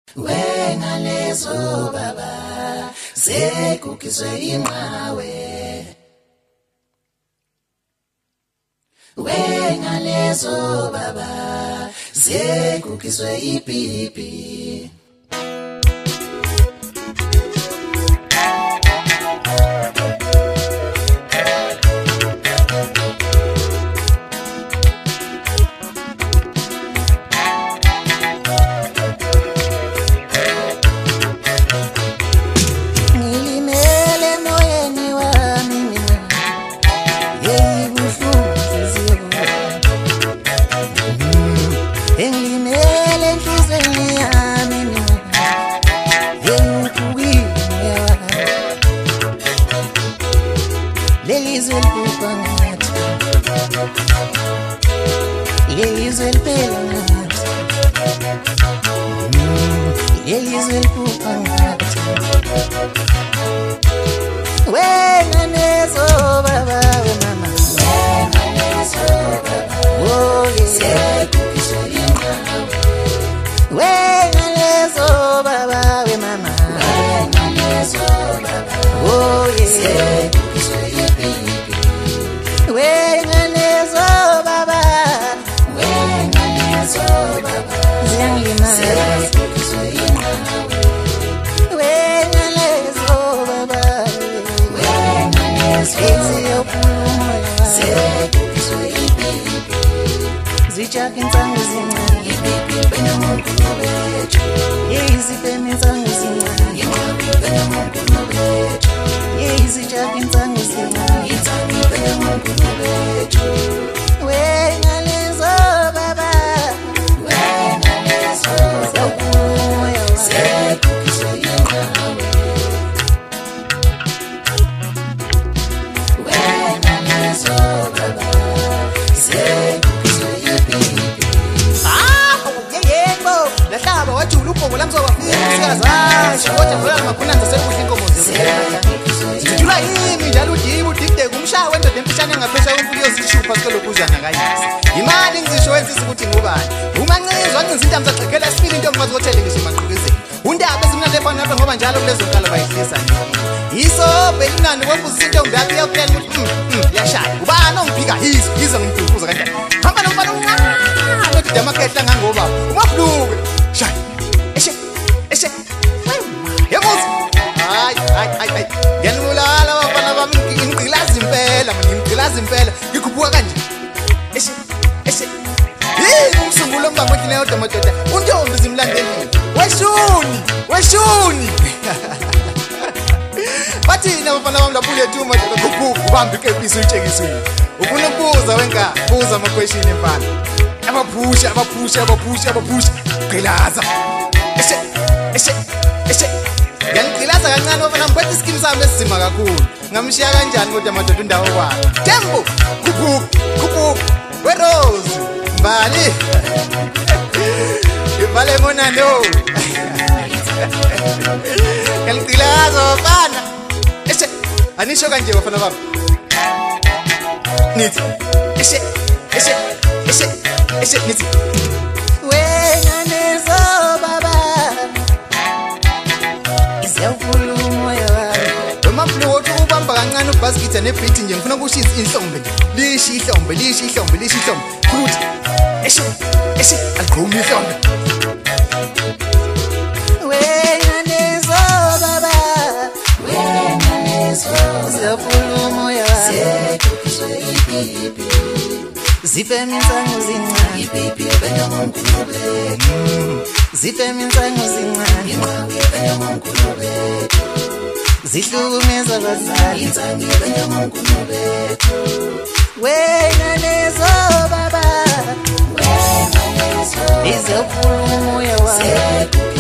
Wena lezo baba sekukiswe inqawe Wena lezo baba sekukiswe ipipi Abapusha gqilaza yangiqilaza kancane bafana ngiphethe iskini sami esizima kakhulu ngamshiya kanjani kodwa madoda indawo kwakhe Tembo kubu werose mbali ibale mona no yangiqilaza bafana anisho kanje bafana bami nithi nithi Wena lezo baba Izewufula umoya wami Noma mfowethu ubamba kancane ubasket nebeat nje ngifuna ukushiza inhlombe lishi ihlombe futhi alqhumi ihlombe Wena lezo baba Izewufula umoya wami Zipe minsango zincane Ipipi benda mumkhulu bethu Zipe minsango zincane Inqawe benda mumkhulu bethu Zihlukumeza abazali Insangi benda mumkhulu bethu Wena lezo baba Wena lezo Izewufula umoya wami